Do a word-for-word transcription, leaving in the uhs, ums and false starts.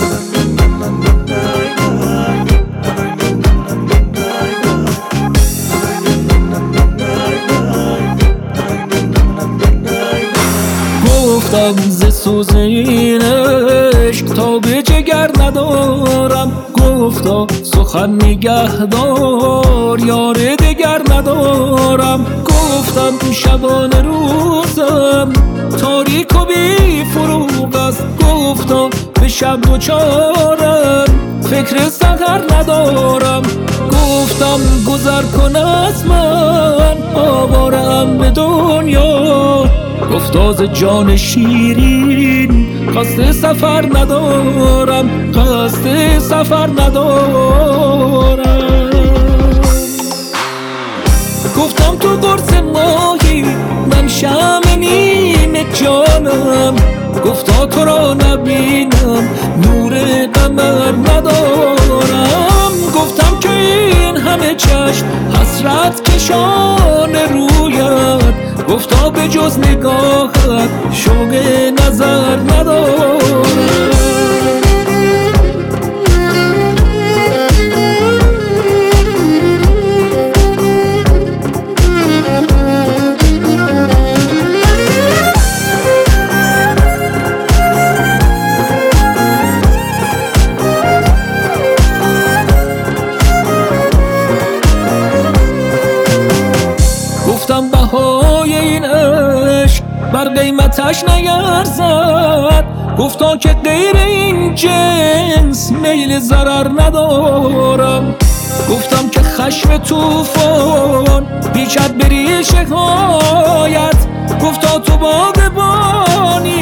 گفتم ز سوز این عشق تا به جگر ندارم، گفتا سخن نگهدار یار دگر ندارم. گفتم شبانه روزم تاریک و بی فروغ است، گفتا به شب دوچارم فکر سحر ندارم. گفتم گذر کن از من آوارم به دنیا، گفتا ز جان شیرین قصد سفر ندارم، قصد سفر ندارم. گفتم تو قرص ماهی من شمع نیم جانم، گفتا تو را نبینم نور قمر ندارم. گفتم که این همه چشم حسرت کشان رویت، گفتا به جز نگاهت شوق نظر ندارم. گفتم بهای این عشق بر قیمتش نیرزد، گفتا که غیر این جنس میل ضرر ندارم. گفتم که خشم طوفان پیچد بری شکایت، گفتا تو باغبانی